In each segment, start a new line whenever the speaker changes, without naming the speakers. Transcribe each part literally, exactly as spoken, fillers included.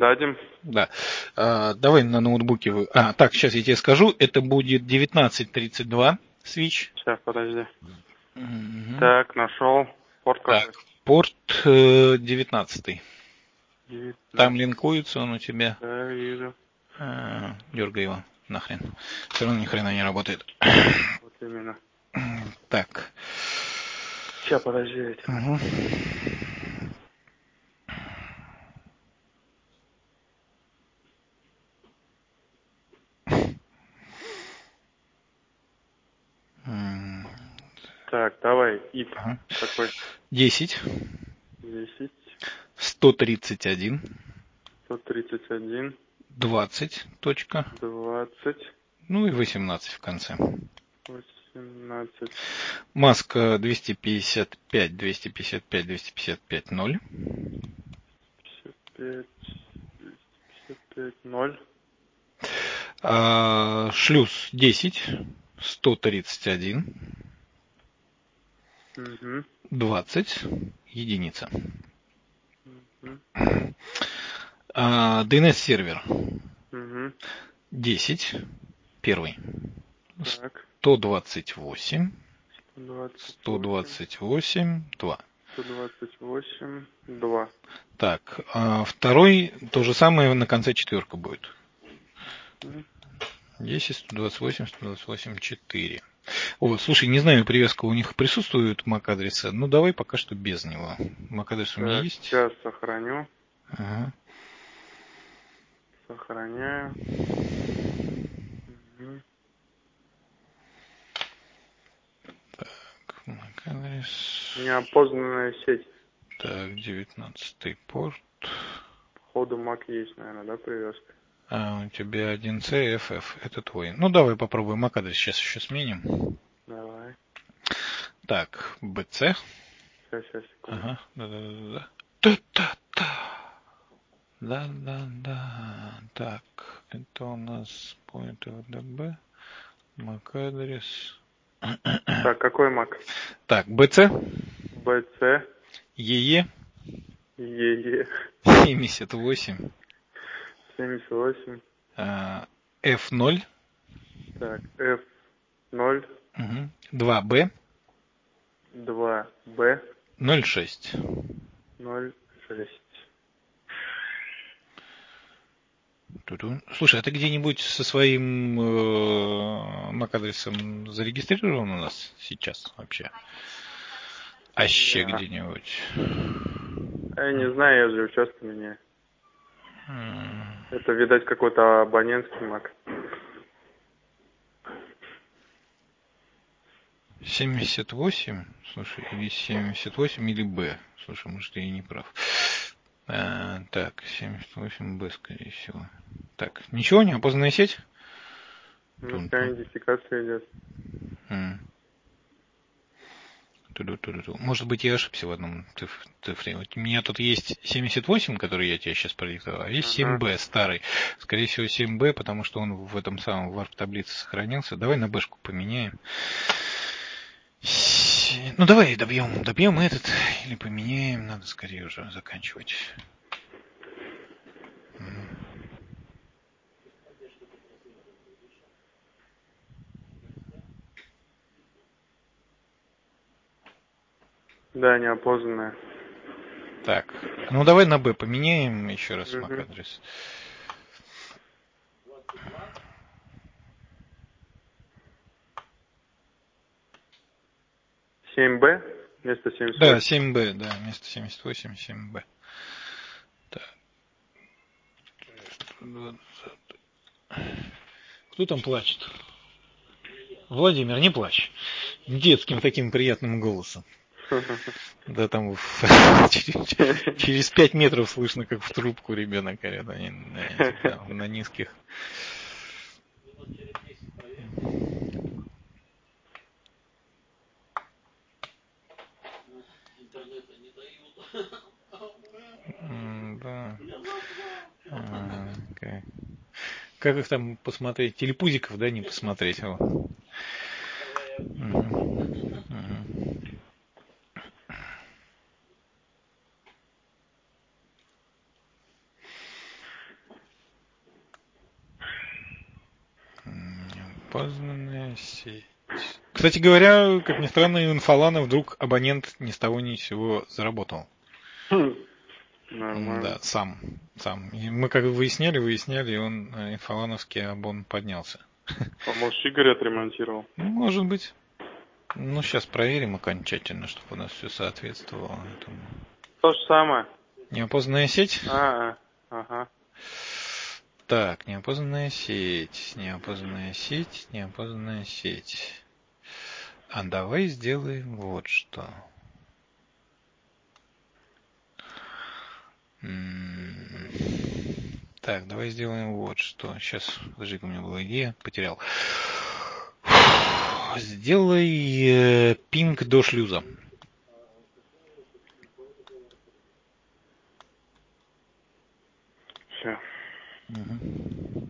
Дадим.
Да. А, давай на ноутбуке. Вы... А, так, сейчас я тебе скажу. Это будет девятнадцать тридцать два свич.
Сейчас, подожди.
Угу.
Так, нашел. Порт какой?
Так, порт э, девятнадцатый.
девятнадцать.
Там линкуется он у тебя.
Да, вижу.
А, дергай его нахрен. Все равно ни хрена не работает.
Вот именно.
Так.
Сейчас, подожди.
Угу.
Так, давай. ай пи.
Ага.
Какой?
десять.
десять.
сто тридцать один.
сто тридцать один.
двадцать. Точка.
двадцать.
Ну и восемнадцать в конце.
восемнадцать.
Маска двести пятьдесят пять, двести пятьдесят пять, двести пятьдесят пять, ноль.
пятьдесят пять. двести пятьдесят пять. ноль.
А, шлюз десять. сто тридцать один.
Угу.
двадцать. Единица.
Угу.
А, ди эн эс сервер.
Угу.
десять. Первый.
Так.
сто двадцать восемь. сто
двадцать восемь.
двадцать восемь. два.
сто двадцать восемь. два.
Так, а второй то же самое на конце четверка будет. десять, сто двадцать восемь, сто двадцать восемь, четыре. О, слушай, не знаю, привязка у них присутствует MAC-адреса. Ну, давай пока что без него. MAC-адрес у меня
Так,
есть.
сейчас сохраню.
Ага.
Сохраняю. Угу.
Так, MAC-адрес.
Неопознанная сеть.
Так, девятнадцатый порт.
Походу Mac есть, наверное, да, привязка?
А, у тебя один си эф эф. Это твой. Ну, давай попробуем MAC-адрес. Сейчас еще сменим.
Давай.
Так, би си.
Сейчас, сейчас, секунду.
Ага, да-да-да-да. Та-та-та. Да-да-да. Так, это у нас point эл ди би. MAC-адрес.
Так, какой Mac?
Так, би си.
би си.
и и.
ЕЕ.
семьдесят восемь.
семьдесят восемь.
эф ноль.
Так, эф ноль.
Угу. два бэ.
два бэ.
ноль шесть.
ноль шесть.
Слушай, а ты где-нибудь со своим э, MAC-адресом зарегистрирован у нас сейчас вообще? Аще
Да.
где-нибудь?
Я не знаю, я же участок меняю.
М.
Это, видать, какой-то абонентский Mac.
семьдесят восемь, слушай, или семьдесят восемь, или Б. Слушай, может, я и не прав. А, так, семьдесят восемь Б, скорее всего. Так, ничего, не опознанная сеть?
Ну, идентификация идет.
М. Может быть, я ошибся в одном цифре. Вот у меня тут есть семьдесят восемь, который я тебе сейчас продиктовал, а есть семь бэ старый. Скорее всего, семь бэ, потому что он в этом самом варп-таблице сохранился. Давай на бэшку поменяем. Ну, давай добьем, добьем этот или поменяем. Надо скорее уже заканчивать.
Да, неопознанная.
Так, ну давай на Б поменяем еще раз
Угу.
MAC-адрес.
семь бэ вместо семьдесят восемь.
Да, семь бэ, да, вместо семьдесят восемь, семь бэ. Так. Кто там плачет? Владимир, не плачь. Детским таким приятным голосом. Да там через, через пять метров слышно, как в трубку ребенок орет. Они на, этих, да, на низких. Да. А, как. как их там посмотреть? Телепузиков, да, не посмотреть? Угу. Угу. Неопознанная сеть. Кстати говоря, как ни странно, у Инфолана вдруг абонент ни с того ни с сего заработал.
Нормально.
Да, сам. сам. И мы как выясняли, выясняли, и он, инфолановский абон, поднялся.
А может, Игорь отремонтировал?
Может быть. Ну, сейчас проверим окончательно, чтобы у нас все соответствовало этому.
То же самое.
Неопознанная сеть?
А, ага.
Так, неопознанная сеть, неопознанная сеть, неопознанная сеть. А давай сделаем вот что. Так, давай сделаем вот что. Сейчас, подожди, у меня была идея, потерял. Сделай э, пинг до шлюза.
Все.
Угу.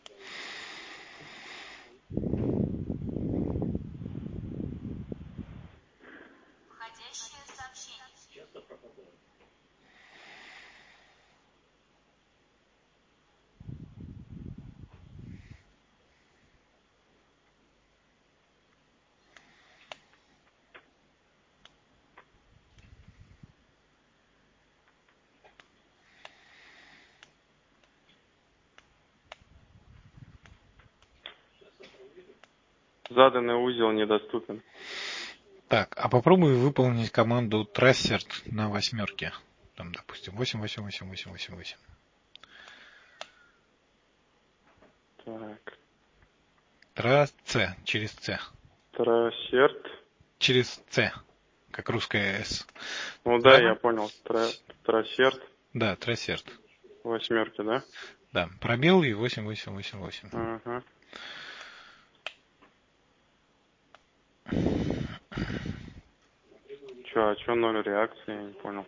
Заданный узел недоступен.
Так, а попробуй выполнить команду tрассерт на восьмерке. Там, допустим, восемь, восемь, восемь, восемь, восемь, восемь.
Так.
Трац, через С.
Трассерт.
Через С, как русская С.
Ну да, я понял. Тра... Трассерт.
Да, трассерт.
Восьмерки, да?
Да, пробел и восемь, восемь, восемь, восемь.
Ага. Че, а че ноль реакции, я не понял.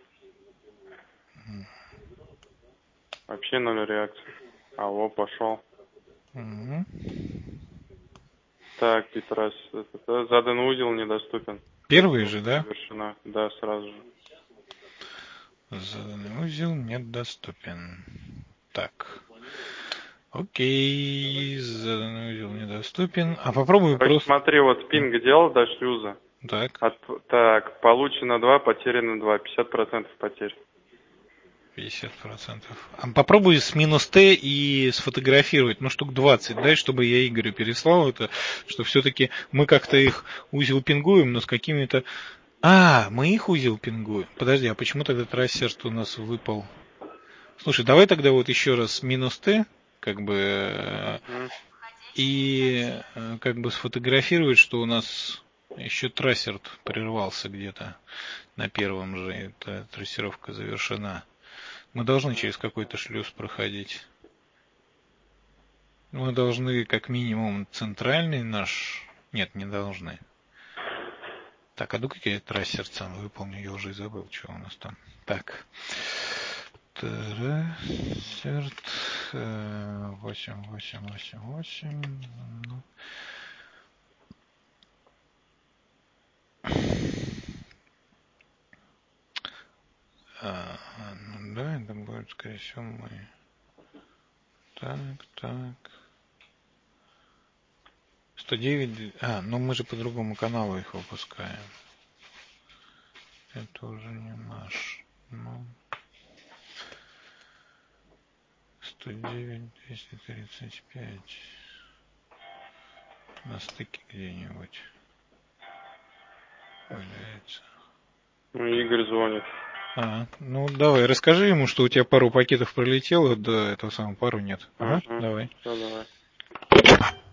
Вообще ноль реакции. А, во, пошел.
Угу.
Так, Петрос, заданный узел недоступен.
Первый же, да?
Завершена. Да, сразу же.
Заданный узел недоступен. Так. Окей, заданный узел недоступен. А попробуй
Короче,
просто...
смотри, вот пинг делал до шлюза.
Так.
От, так, получено два, потеряно два. пятьдесят процентов потерь.
пятьдесят процентов. А попробуй с минус Т и сфотографировать, ну, штук двадцать, дай, чтобы я Игорю переслал это, что все-таки мы как-то их узел пингуем, но с какими-то... А, мы их узел пингуем. Подожди, а почему тогда трассерт у нас выпал? Слушай, давай тогда вот еще раз минус Т, как бы, mm. и как бы сфотографировать, что у нас еще трассерт прервался где-то на первом же, эта трассировка завершена. Мы должны через какой-то шлюз проходить. Мы должны как минимум центральный наш... Нет, не должны. Так, а ну-ка я трассер сам выполню, я уже забыл, что у нас там. Так. Трассерт восемь, восемь, восемь, восемь. А, ну да, это будет, скорее всего, мы. Так, так. сто девять. А, ну мы же по другому каналу их выпускаем. Это уже не наш. Ну. сто девять, двести тридцать пять. На стыке где-нибудь. Валяется.
Ну, Игорь звонит.
А, ну давай, расскажи ему, что у тебя пару пакетов пролетело, да этого самого пару нет. Ага,
ага.
давай.
Все, давай.